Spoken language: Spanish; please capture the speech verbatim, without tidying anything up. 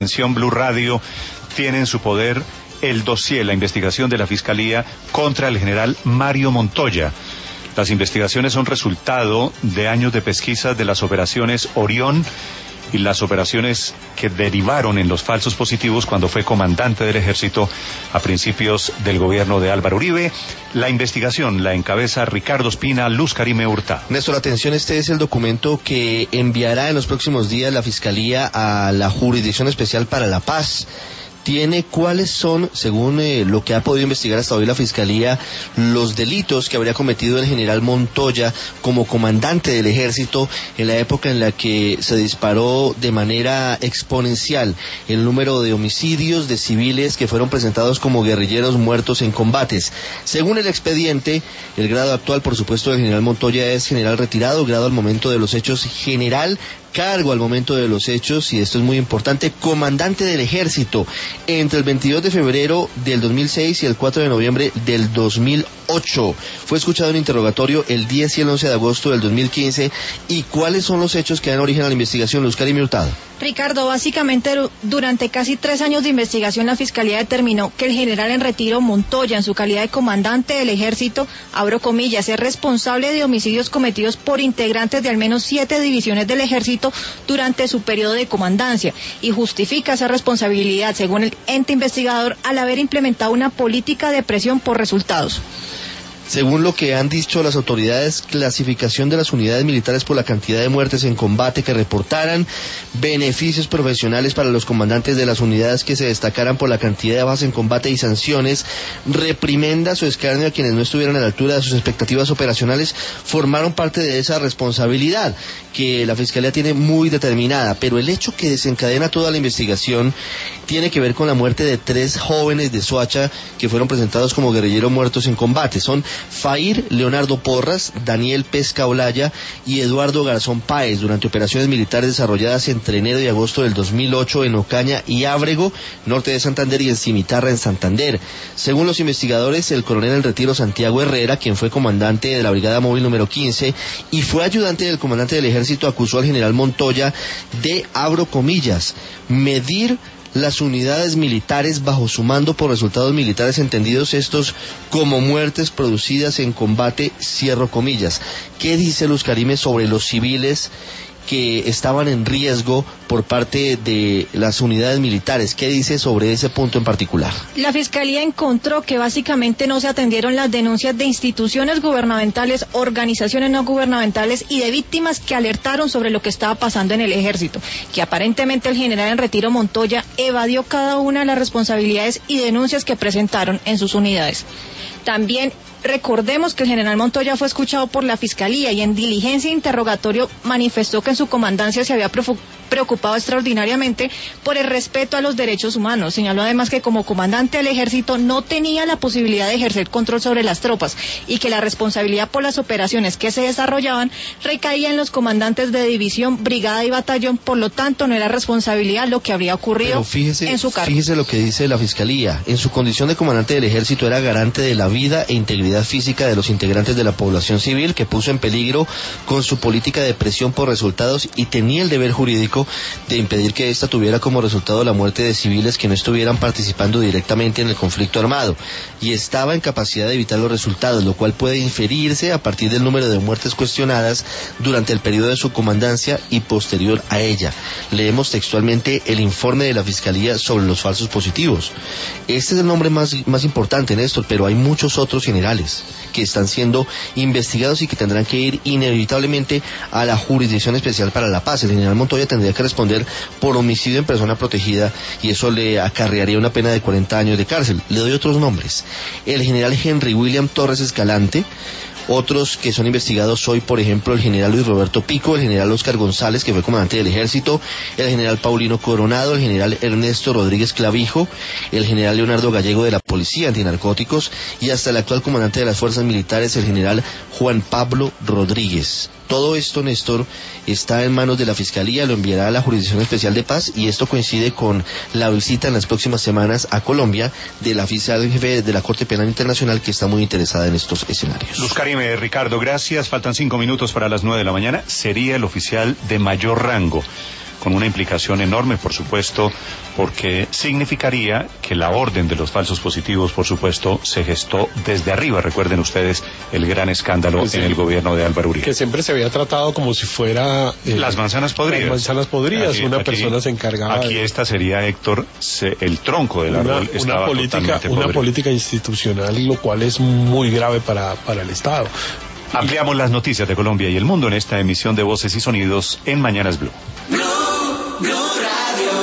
Atención Blue Radio tiene en su poder el dossier, la investigación de la Fiscalía contra el general Mario Montoya. Las investigaciones son resultado de años de pesquisa de las operaciones Orión y las operaciones que derivaron en los falsos positivos cuando fue comandante del ejército a principios del gobierno de Álvaro Uribe. La investigación la encabeza Ricardo Espina, Luz Karime Hurtado. Néstor, atención, este es el documento que enviará en los próximos días la Fiscalía a la Jurisdicción Especial para la Paz. Tiene cuáles son, según eh, lo que ha podido investigar hasta hoy la Fiscalía, los delitos que habría cometido el general Montoya como comandante del ejército en la época en la que se disparó de manera exponencial el número de homicidios de civiles que fueron presentados como guerrilleros muertos en combates. Según el expediente, el grado actual, por supuesto, del general Montoya es general retirado, grado al momento de los hechos general, cargo al momento de los hechos, y esto es muy importante, comandante del ejército entre el veintidós de febrero del dos mil seis y el cuatro de noviembre del dos mil ocho. Fue escuchado en interrogatorio el diez y el once de agosto del dos mil quince. ¿Y cuáles son los hechos que dan origen a la investigación, Luz Karime Hurtado? Ricardo, básicamente durante casi tres años de investigación la Fiscalía determinó que el general en retiro Montoya, en su calidad de comandante del ejército, abro comillas, es responsable de homicidios cometidos por integrantes de al menos siete divisiones del ejército durante su periodo de comandancia, y justifica esa responsabilidad, según el ente investigador, al haber implementado una política de presión por resultados. Según lo que han dicho las autoridades, clasificación de las unidades militares por la cantidad de muertes en combate que reportaran, beneficios profesionales para los comandantes de las unidades que se destacaran por la cantidad de bajas en combate y sanciones, reprimendas o escarnio a quienes no estuvieran a la altura de sus expectativas operacionales, formaron parte de esa responsabilidad que la Fiscalía tiene muy determinada. Pero el hecho que desencadena toda la investigación tiene que ver con la muerte de tres jóvenes de Soacha que fueron presentados como guerrilleros muertos en combate. Son Fair Leonardo Porras, Daniel Pesca Olaya y Eduardo Garzón Páez durante operaciones militares desarrolladas entre enero y agosto del dos mil ocho en Ocaña y Ábrego, norte de Santander, y en Cimitarra, en Santander. Según los investigadores, el coronel en retiro Santiago Herrera, quien fue comandante de la Brigada Móvil número quince y fue ayudante del comandante del ejército, acusó al general Montoya de, abro comillas, medir las unidades militares bajo su mando por resultados militares entendidos estos como muertes producidas en combate, cierro comillas. ¿Qué dice Luz Karime sobre los civiles que estaban en riesgo por parte de las unidades militares? ¿Qué dice sobre ese punto en particular? La Fiscalía encontró que básicamente no se atendieron las denuncias de instituciones gubernamentales, organizaciones no gubernamentales y de víctimas que alertaron sobre lo que estaba pasando en el ejército, que aparentemente el general en retiro Montoya evadió cada una de las responsabilidades y denuncias que presentaron en sus unidades. También recordemos que el general Montoya fue escuchado por la Fiscalía y en diligencia e interrogatorio manifestó que en su comandancia se había preocupado extraordinariamente por el respeto a los derechos humanos. Señaló además que como comandante del ejército no tenía la posibilidad de ejercer control sobre las tropas y que la responsabilidad por las operaciones que se desarrollaban recaía en los comandantes de división, brigada y batallón, por lo tanto no era responsabilidad lo que habría ocurrido fíjese, en su cargo. Fíjese lo que dice la Fiscalía. En su condición de comandante del ejército era garante de la vida e integridad física de los integrantes de la población civil, que puso en peligro con su política de presión por resultados, y tenía el deber jurídico de impedir que ésta tuviera como resultado la muerte de civiles que no estuvieran participando directamente en el conflicto armado, y estaba en capacidad de evitar los resultados, lo cual puede inferirse a partir del número de muertes cuestionadas durante el periodo de su comandancia y posterior a ella. Leemos textualmente el informe de la Fiscalía sobre los falsos positivos. Este es el nombre más, más importante, Néstor, pero hay muchos otros generales que están siendo investigados y que tendrán que ir inevitablemente a la Jurisdicción Especial para la Paz. El general Montoya tendría que responder por homicidio en persona protegida y eso le acarrearía una pena de cuarenta años de cárcel. Le doy otros nombres: el general Henry William Torres Escalante. Otros que son investigados hoy, por ejemplo, el general Luis Roberto Pico, el general Oscar González, que fue comandante del ejército, el general Paulino Coronado, el general Ernesto Rodríguez Clavijo, el general Leonardo Gallego de la Policía Antinarcóticos y hasta el actual comandante de las fuerzas militares, el general Juan Pablo Rodríguez. Todo esto, Néstor, está en manos de la Fiscalía, lo enviará a la Jurisdicción Especial de Paz, y esto coincide con la visita en las próximas semanas a Colombia de la fiscal jefe de la Corte Penal Internacional, que está muy interesada en estos escenarios. Luz Karime, Ricardo, gracias. Faltan cinco minutos para las nueve de la mañana. Sería el oficial de mayor rango con una implicación enorme, por supuesto, porque significaría que la orden de los falsos positivos, por supuesto, se gestó desde arriba. Recuerden ustedes el gran escándalo pues sí, en el gobierno de Álvaro Uribe. Que siempre se había tratado como si fuera... Eh, las manzanas podridas. Las manzanas podridas, aquí, una aquí, persona se encargaba Aquí de... esta sería, Héctor, se, el tronco del árbol una, estaba una política, totalmente una podrido. política institucional, lo cual es muy grave para, para el Estado. Ampliamos las noticias de Colombia y el mundo en esta emisión de Voces y Sonidos en Mañanas Blue.